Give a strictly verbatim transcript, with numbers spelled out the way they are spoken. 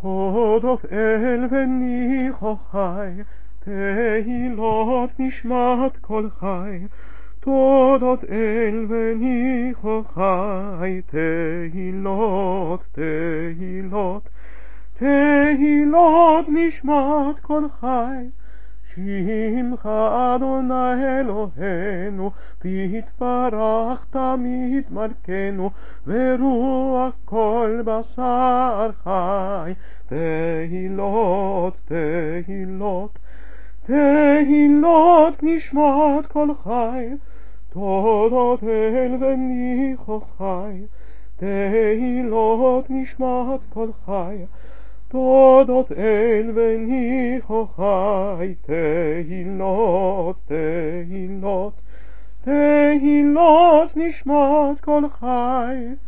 תודות אל וניחו חי, תהילות נשמת כל חי. תודות אל וניחו חי, תהילות, תהילות, תהילות נשמת כל חי. שמך אדוני אלוהינו, תתברך תמיד מלכנו, ורוח כל בשר חי. תהילות, תהילות, תהילות נשמת כל חי. תודות אל וניחו חי, תהילות נשמת כל חי. תודות אל וניחו חי, תהילות, תהילות, תהילות נשמת כל חי.